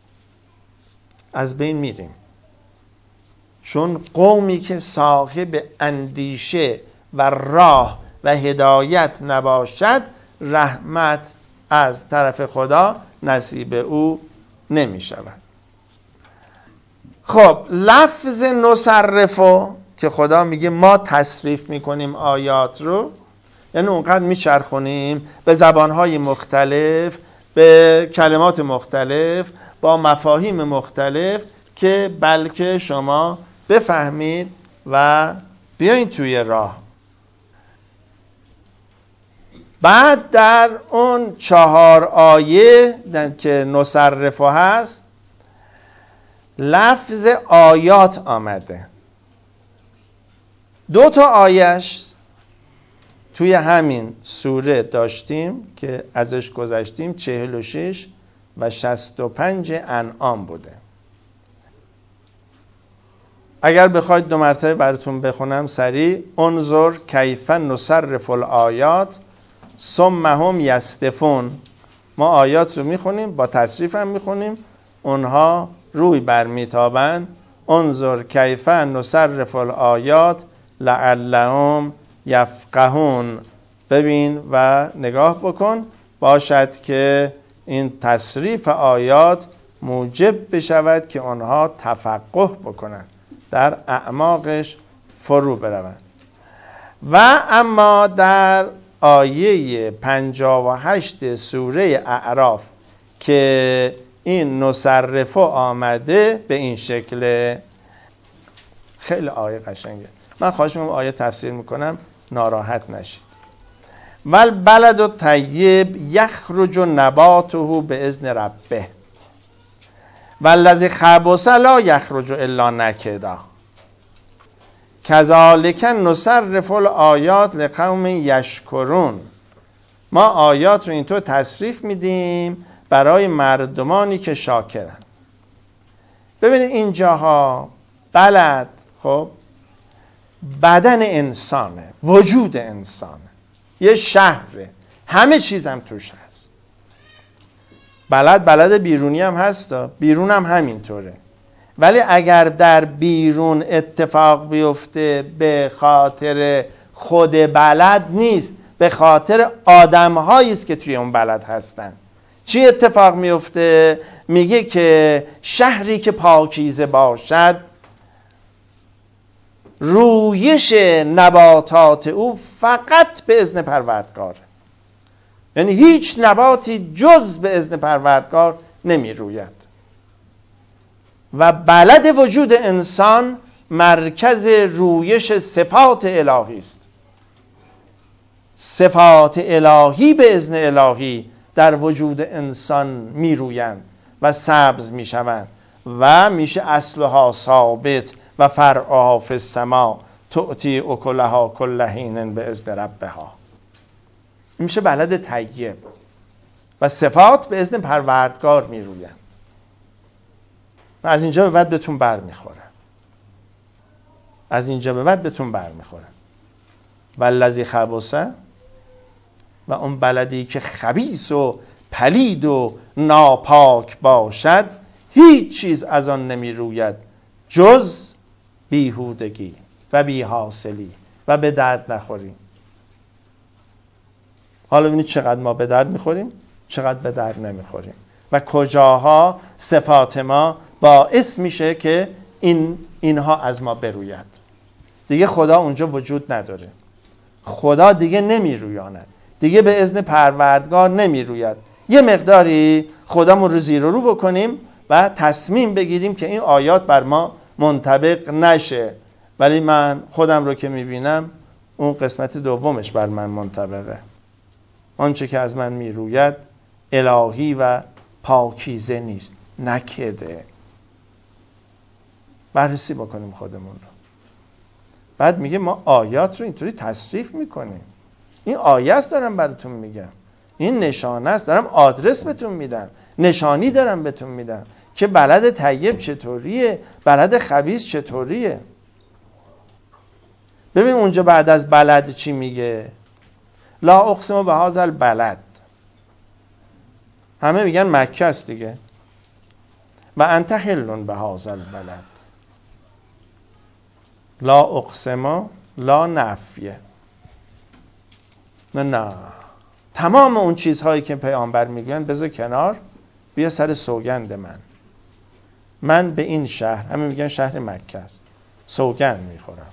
از بین میریم. چون قومی که صاحب اندیشه و راه و هدایت نباشد، رحمت از طرف خدا نصیب او نمی شود. خب لفظ نصرفو که خدا میگه ما تصریف میکنیم آیات رو، یعنی اونقدر میچرخونیم به زبانهای مختلف، به کلمات مختلف، با مفاهیم مختلف که بلکه شما بفهمید و بیاین توی راه. بعد در اون 4 آیه که نصرفه هست لفظ آیات آمده. 2 تا آیش توی همین سوره داشتیم که ازش گذشتیم، 46 و 65 انعام بوده. اگر بخواید 2 مرتبه براتون بخونم سریع: انظر کیف نصرف الآیات ثم هم یصدفون. ما آیات رو میخونیم، با تصریف هم میخونیم، اونها روی برمیتابند. انظر کیف نصرف الآیات لعلهم یفقهون. ببین و نگاه بکن، باشد که این تصریف آیات موجب بشود که آنها تفقه بکنند، در اعماقش فرو بروند. و اما در آیه 58 سوره اعراف که این نصرف آمده به این شکل، خیلی آیه قشنگه. من خواهش میکنم آیه تفسیر میکنم، ناراحت نشید. والبلد الطیب یخرج نباته باذن ربه والذی خبث لا یخرج الا نکدا کذالک نصرف الآیات لقوم یشکرون. ما آیات رو اینطور تصریف میدیم برای مردمانی که شاکرن. ببینید اینجاها بلد، خب بدن انسانه، وجود انسانه، یه شهره، همه چیز هم توش هست. بلد بیرونی هم هست، بیرون هم همینطوره. ولی اگر در بیرون اتفاق بیفته به خاطر خود بلد نیست، به خاطر آدم‌هایی است که توی اون بلد هستن. چی اتفاق میفته؟ میگه که شهری که پاکیزه باشد رویش نباتات او فقط به اذن پروردگاره. یعنی هیچ نباتی جز به اذن پروردگار نمی روید. و بلد وجود انسان مرکز رویش صفات الهی است. صفات الهی به اذن الهی در وجود انسان می رویند و سبز می شوند و میشه اصلها ثابت و فرعها فی السما تؤتی اکلها کل حین باذن ربها. میشه بلد طیب و صفات به اذن پروردگار می رویند. از اینجا به بعد بهتون برمیخوره. از اینجا به بعد بهتون برمیخوره. والذی خبث، و اون بلدی که خبیث و پلید و ناپاک باشد هیچ چیز از آن نمی روید جز بیهودگی و بی‌حاصلی و به درد نخوری. حالا ببینید چقدر ما به درد میخوریم، چقدر به درد نمیخوریم و کجاها صفات ما باعث میشه که اینها از ما بروید. دیگه خدا اونجا وجود نداره، خدا دیگه نمیرویاند، دیگه به اذن پروردگار نمیروید. یه مقداری خودمون رو زیر و رو بکنیم و تصمیم بگیریم که این آیات بر ما منطبق نشه، ولی من خودم رو که میبینم اون قسمت دومش بر من منطبقه. آنچه که از من میروید الهی و پاکیزه نیست، نکده. بررسی بکنیم خودمون رو. بعد میگه ما آیات رو اینطوری تصریف میکنیم. این آیه است دارم براتون میگم، این نشانه است، دارم آدرس بهتون میدم، نشانی دارم بهتون میدم که بلد طیب چطوریه، بلد خبیث چطوریه. ببین اونجا بعد از بلد چی میگه؟ لا اقسم بهذا البلد. همه میگن مکه است دیگه. و انت حل بهذا البلد. لا اقسم، لا نفیه. نه تمام اون چیزهایی که پیامبر میگن بذار کنار، بیا سر سوگند من به این شهر، همه میگن شهر مکه است، سوگند میخورم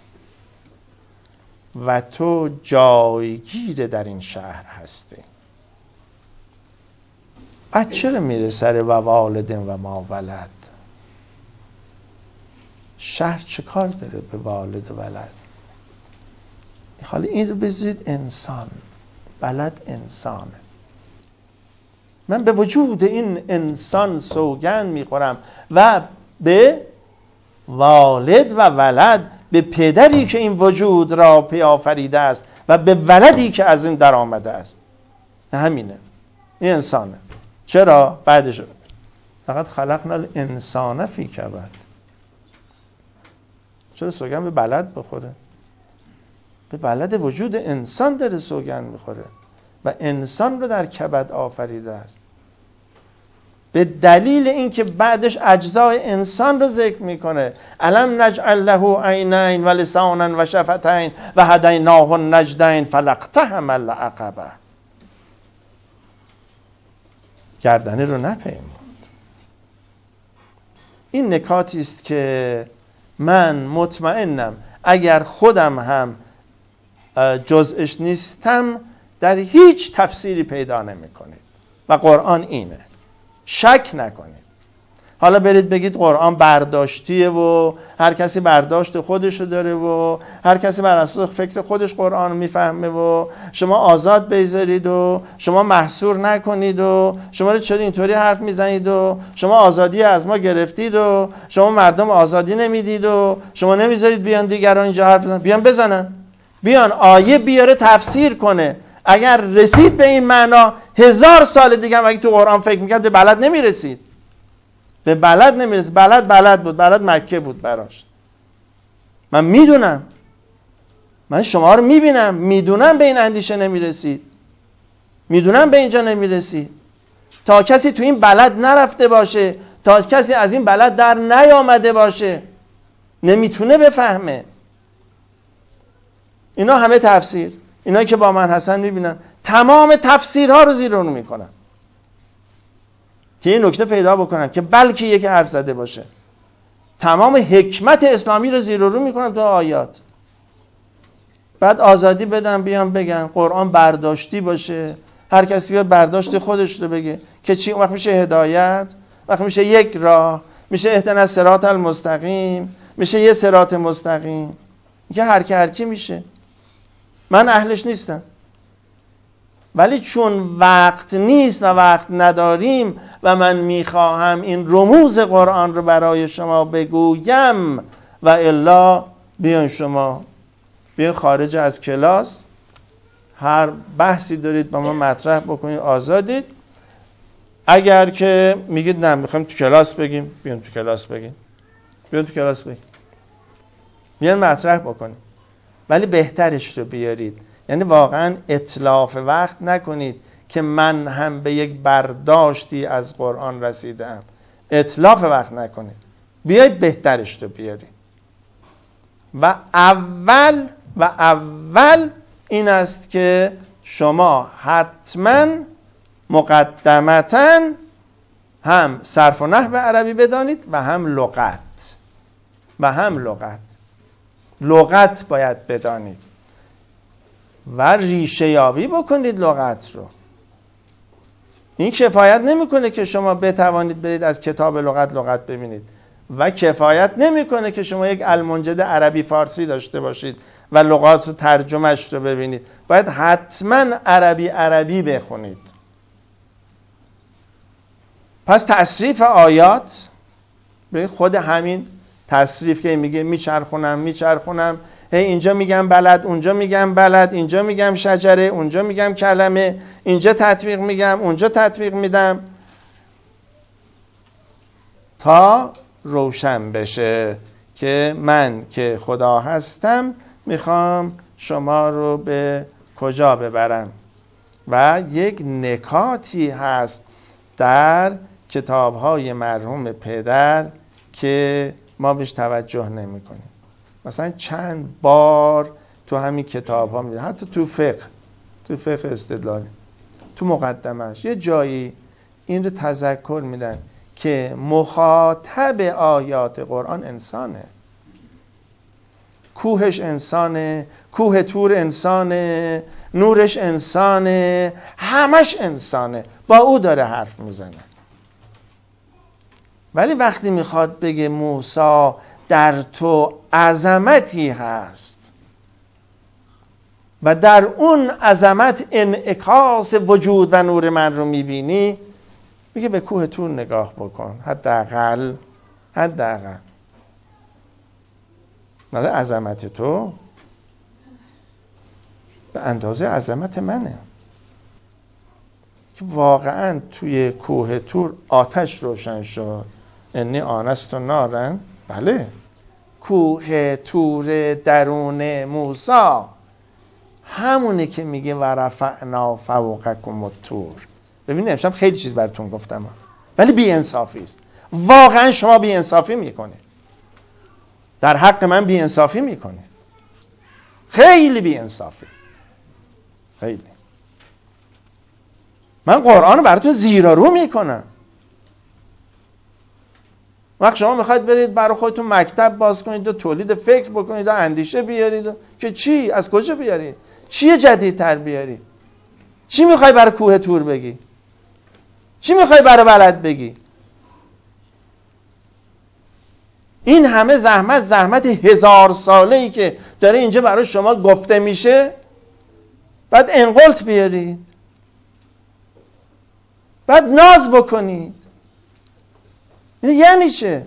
و تو جایگیر در این شهر هستی. بعد چرا میره سر و والدین و ما ولد؟ شهر چه کار داره به والد و ولد؟ حالا این رو بذارید انسان، بلد انسانه. من به وجود این انسان سوگند میخورم و به والد و ولد، به پدری که این وجود را پیافریده است و به ولدی که از این در آمده است. همینه، این انسانه. چرا؟ بعدش فقط خلقنا الانسان فی کبد. چرا سوگند به بلد بخوره؟ به بلد وجود انسان داره سوگند میخوره و انسان رو در کبد آفریده است. به دلیل اینکه بعدش اجزای انسان رو ذکر میکنه. الم نجعل له عینین و لسانا و شفتین و هدیناه النجدین فلاقتحم العقبه. گردنه رو نپیموند. این نکاتی است که من مطمئنم اگر خودم هم جزءش نیستم در هیچ تفسیری پیدا نمی کنید و قرآن اینه، شک نکنید. حالا برید بگید قرآن برداشتیه و هر کسی برداشت خودشو داره و هر کسی بر اساس فکر خودش قرآن رو میفهمه و شما آزاد بذارید و شما محصور نکنید و شما رو چرا اینطوری حرف میزنید و شما آزادی از ما گرفتید و شما مردم آزادی نمیدید و شما نمیذارید بیان دیگران اینجا حرف بزنن. بیان بزنن، بیان آیه بیاره تفسیر کنه. اگر رسید به این معنا 1000 سال دیگه هم اگه تو قرآن فکر میکرد به بلد نمیرسید. به بلد نمیرسید. بلد بود. بلد مکه بود براش. من میدونم، من شما رو میبینم، میدونم به این اندیشه نمیرسید، میدونم به اینجا نمیرسید. تا کسی تو این بلد نرفته باشه، تا کسی از این بلد در نیامده باشه نمیتونه بفهمه. اینا همه تفسیر، اینا که با من هستن میبینن تمام تفسیرها رو زیر اون میکنن که این نکته پیدا بکنم که بلکه یک حرف زده باشه. تمام حکمت اسلامی رو زیر و رو میکنم تو آیات. بعد آزادی بدم بیان بگن قرآن برداشتی باشه، هر کسی بیاد برداشت خودش رو بگه که چی؟ وقت میشه هدایت، وقت میشه یک راه، میشه اهدنا الصراط المستقیم، میشه یه صراط مستقیم، که هر کی میشه. من اهلش نیستم، ولی چون وقت نیست و وقت نداریم و من میخواهم این رموز قرآن رو برای شما بگویم و الا بیان شما بیان خارج از کلاس، هر بحثی دارید با ما مطرح بکنید، آزادید. اگر که میگید نه میخوایم تو کلاس بگیم، بیان تو کلاس بگیم، بیان تو کلاس بگیم، بیان مطرح بکنید، ولی بهترش رو بیارید. یعنی واقعا اتلاف وقت نکنید که من هم به یک برداشتی از قرآن رسیدم. اتلاف وقت نکنید، بیایید بهترش رو بیارید. و اول این است که شما حتما مقدمتاً هم صرف و نحو عربی بدانید و هم لغت باید بدانید و ریشه یابی بکنید لغت رو. این کفایت نمیکنه که شما بتوانید برید از کتاب لغت ببینید و کفایت نمیکنه که شما یک المنجد عربی فارسی داشته باشید و لغات رو ترجمهش رو ببینید. باید حتما عربی بخونید. پس تصریف آیات به خود همین تصریف که میگه میچرخونم، هی اینجا میگم بلد، اونجا میگم بلد، اینجا میگم شجره، اونجا میگم کلمه، اینجا تطبیق میگم، اونجا تطبیق میدم، تا روشن بشه که من که خدا هستم میخوام شما رو به کجا ببرم. و یک نکاتی هست در کتاب‌های مرحوم پدر که ما بهش توجه نمی کنیم. مثلا چند بار تو همین کتاب‌ها می‌بینید، حتی تو فقه استدلالی، تو مقدمش یه جایی این رو تذکر میدن که مخاطب آیات قرآن انسانه. کوهش انسانه، کوه تور انسانه، نورش انسانه، همش انسانه، با او داره حرف میزنه. ولی وقتی میخواد بگه موسی در تو عظمتی هست و در اون عظمت انعکاس وجود و نور من رو میبینی، میگه به کوه تور نگاه بکن، حداقل ماله عظمت تو به اندازه عظمت منه که واقعا توی کوه تور آتش روشن شد. انی آنست نارن، بله، کوه تور درون موسی همونه که میگه و رفعنا فوقکم الطور. ببینید امشب خیلی چیز براتون گفتم، ولی بی‌انصافی است. واقعا شما بی‌انصافی میکنید، در حق من بی‌انصافی میکنید، خیلی بی‌انصافی، خیلی. من قرآن رو براتون زیرا رو میکنم. وقت شما میخواید برید برای خودتون مکتب باز کنید و تولید فکر بکنید و اندیشه بیارید که چی؟ از کجا بیارید؟ چیه جدیدتر بیارید؟ چی میخوای برای کوه تور بگی؟ چی میخوای برای بلد بگی؟ این همه زحمت 1000 ساله‌ای که داره اینجا برای شما گفته میشه، بعد انقلت بیارید، بعد ناز بکنید. یعنی چه؟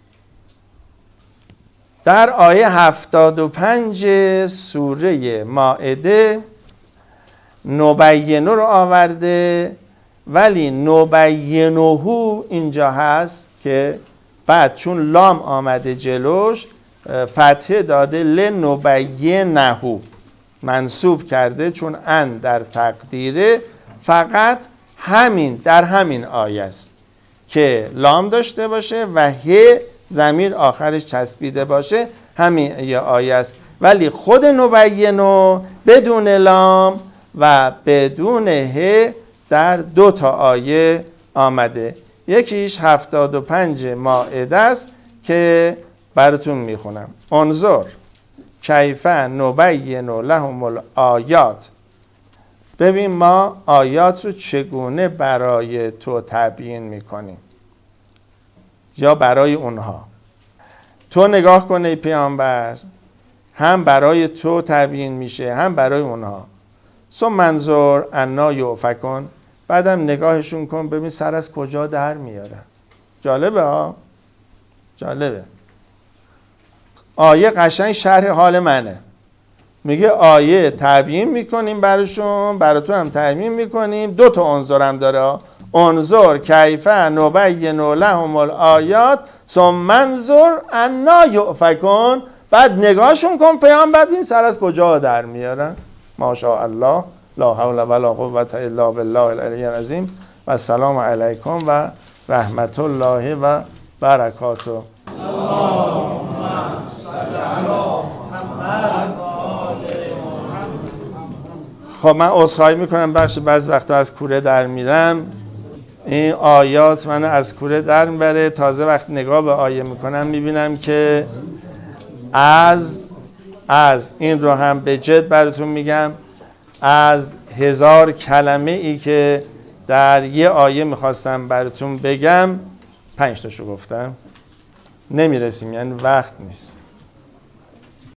در آیه 75 سوره مائده نبینه رو آورده، ولی نبینه اینجا هست که بعد چون لام آمده جلوش فتحه داده لنبینه، منصوب کرده چون ان در تقدیره. فقط همین در همین آیه است که لام داشته باشه و ه ضمیر آخرش چسبیده باشه، همین یه آیه است. ولی خود نبینه بدون لام و بدون ه در 2 تا آیه آمده. یکیش 75 مائده است که براتون میخونم. انظر کیف نبین لهم الآیات. ببین ما آیات رو چگونه برای تو تبیین میکنیم یا برای اونها. تو نگاه کن ای پیامبر، هم برای تو تبیین میشه هم برای اونها. ثم منظر انا یؤفکون، بعدم نگاهشون کن ببین سر از کجا در میارن. جالبه ها، جالبه. آیه قشنگ شرح حال منه. میگه آیه تبیین میکنیم براشون، برای تو هم تبیین میکنیم. 2 تا انظر هم داره. انظر کیف نبین لهم الآیات ثم منظر انا یؤفکون، بعد نگاهشون کن پیامبر ببین سر از کجا در میارن. ماشاء الله، لا حول ولا قوة الا بالله العلی العظیم. و السلام علیکم و رحمت الله و برکاته. خب من عذرخواهی میکنم، بعضی وقتا از کوره در میرم. این آیات من از کوره در میبره. تازه وقت نگاه به آیه میکنم میبینم که از این رو هم به جد براتون میگم، از 1000 کلمه ای که در یه آیه میخواستم براتون بگم 5 تاشو گفتم. نمیرسیم، یعنی وقت نیست.